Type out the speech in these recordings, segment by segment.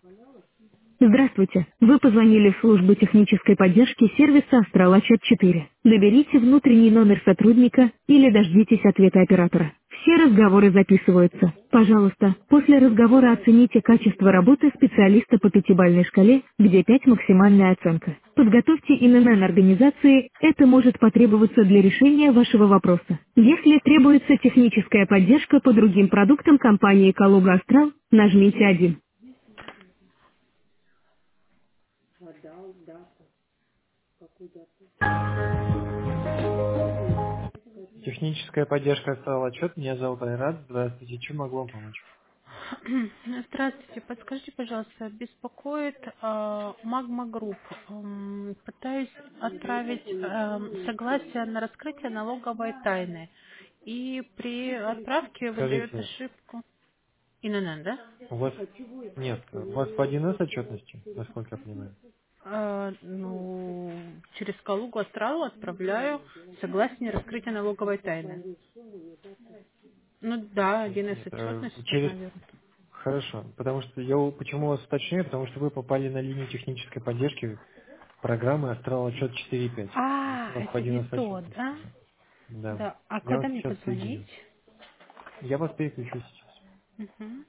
Здравствуйте. Вы позвонили в службу технической поддержки сервиса «Астрал-Отчет 4». Наберите внутренний номер сотрудника или дождитесь ответа оператора. Все разговоры записываются. Пожалуйста, после разговора оцените качество работы специалиста по пятибалльной шкале, где 5 максимальная оценка. Подготовьте ИНН организации, это может потребоваться для решения вашего вопроса. Если требуется техническая поддержка по другим продуктам компании «Калуга Астрал», нажмите 1. Техническая поддержка стала отчет. Меня зовут Айрат. Здравствуйте. Чем могу вам помочь? Здравствуйте. Подскажите, пожалуйста, беспокоит Магма Групп. Пытаюсь отправить согласие на раскрытие налоговой тайны. И при отправке выдает Скажите, ошибку. ИНН, да? у вас... Нет, у вас по 1С отчетности, насколько я понимаю. Ну, через Калугу Астралу отправляю согласие на раскрытие налоговой тайны. Ну да, один из Нет, отчетности, через... наверное. Хорошо, потому что я почему вас уточняю, потому что вы попали на линию технической поддержки программы Астрал Отчет 4.5. Если у вас по Это не 1С то, отчетности. да? Да. Да. А Я куда вас мне сейчас позвонить? соединю. Я вас переключу сейчас. Мгм.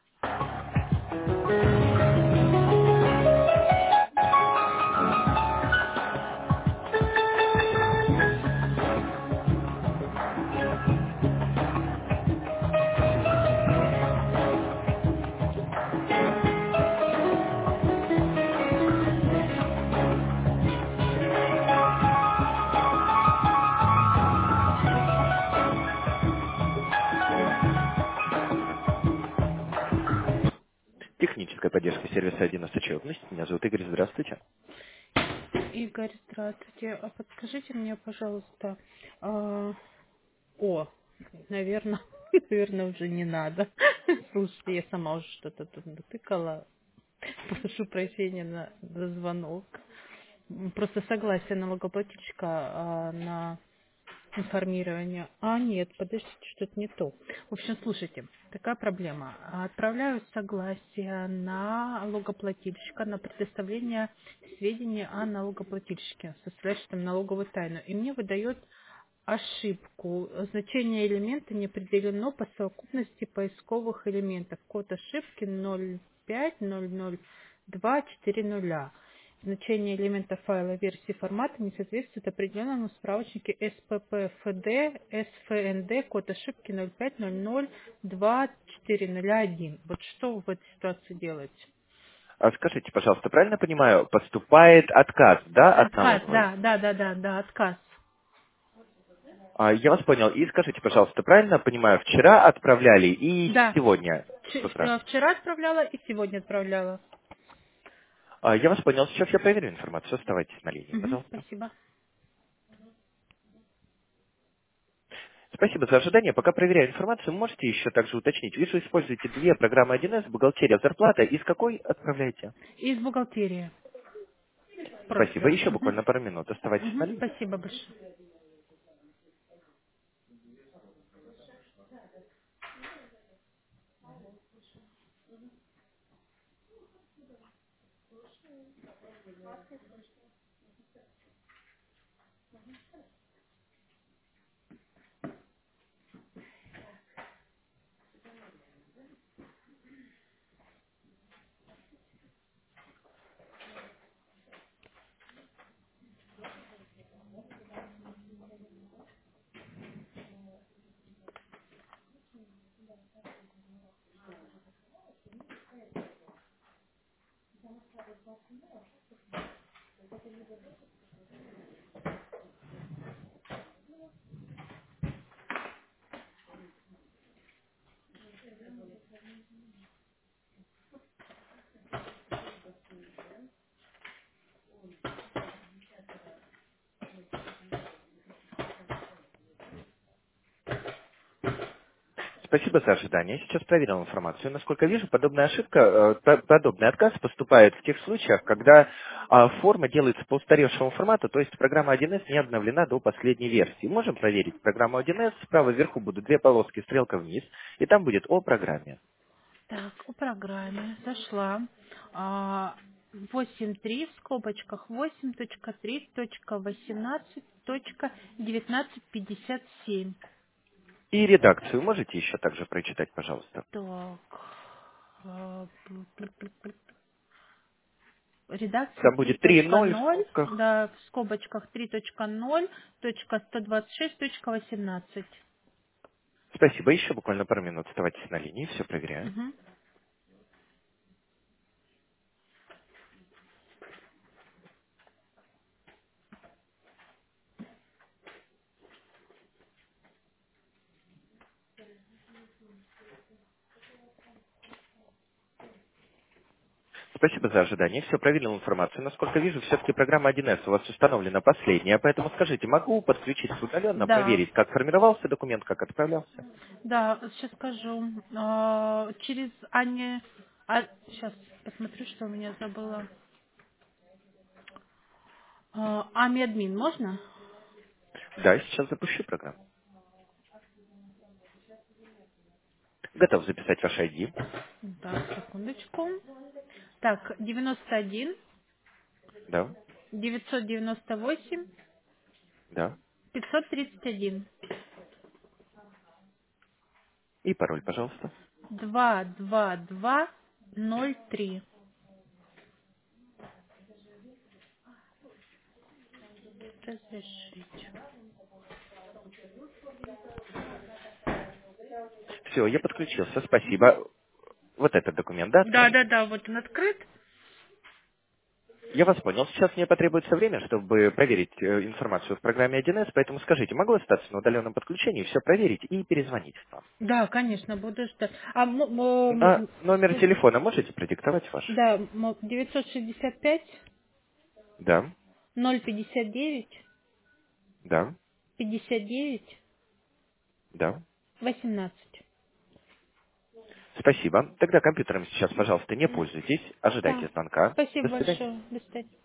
Техническая поддержка сервиса 1С отчетность. Меня зовут Игорь. Здравствуйте. Игорь, здравствуйте. А подскажите мне, пожалуйста, а, о, наверное, наверное, уже не надо. Слушайте, я сама уже что-то тут натыкала. Прошу прощения за звонок. Просто согласие налогоплательщика на информирование. А, нет, подождите, что-то не то. В общем, слушайте, такая проблема. Отправляю согласие на налогоплательщика на предоставление сведений о налогоплательщике, составляющем налоговую тайну. И мне выдает ошибку. Значение элемента не определено по совокупности поисковых элементов. Код ошибки 0500240. Значение элемента файла версии формата не соответствует определенному справочнике SPPFD, SFND, код ошибки 050024001. Вот что в этой ситуации делать? А скажите, пожалуйста, правильно понимаю, поступает отказ, да, от Отказ, налоговой? да, отказ. Я вас понял. И скажите, пожалуйста, правильно понимаю, вчера отправляли и Да, сегодня с утра? вчера отправляла и сегодня отправляла. Я вас понял. Сейчас я проверю информацию. Оставайтесь на линии, Мгм, пожалуйста. спасибо. Спасибо за ожидание. Пока проверяю информацию, можете еще также уточнить. Вижу, используете две программы 1С, бухгалтерия, зарплата. Из какой отправляете? Из бухгалтерии. Спасибо. Просто. Еще буквально пару минут. Оставайтесь на линии. Спасибо большое. Спасибо за ожидание. Сейчас проверил информацию. Насколько вижу, подобная ошибка, подобный отказ поступает в тех случаях, когда форма делается по устаревшему формату, то есть программа 1С не обновлена до последней версии. Можем проверить программу 1С. Справа вверху будут две полоски, стрелка вниз, и там будет о программе. Так, по программе зашла. 8.3 в скобочках 8.3.18.1957. И редакцию можете еще также прочитать, пожалуйста? Так. Редакция Там будет 3.0 в 3.0, скобках. да, в скобочках 3.0.126.18. Спасибо. Еще буквально пару минут оставайтесь на линии, все проверяю. Угу. Спасибо за ожидание. Все, проверил информацию. Насколько вижу, все-таки программа 1С у вас установлена последняя, поэтому скажите, могу подключиться удаленно, Да, проверить, как формировался документ, как отправлялся? да, сейчас скажу. Через Ане... сейчас посмотрю, что у меня забыла. Ами админ, можно? Да, сейчас запущу программу. Готов записать ваш ID. Да, секундочку. Так, 91 Да, 998 да. 531 И пароль, пожалуйста. 22203. Разрешить. Все, я подключился, спасибо. Вот этот документ, да, Да, отправить? да, да, вот он открыт. Я вас понял. Сейчас мне потребуется время, чтобы проверить информацию в программе 1С, поэтому скажите, могу остаться на удаленном подключении, все проверить и перезвонить вам? Да, конечно, буду ждать. На номер телефона можете продиктовать ваш? Да, 965 Да, 059 да, 59 да. 18. Спасибо. Тогда компьютером сейчас, пожалуйста, не пользуйтесь. Ожидайте Да. звонка. До Спасибо свидания. большое. До свидания.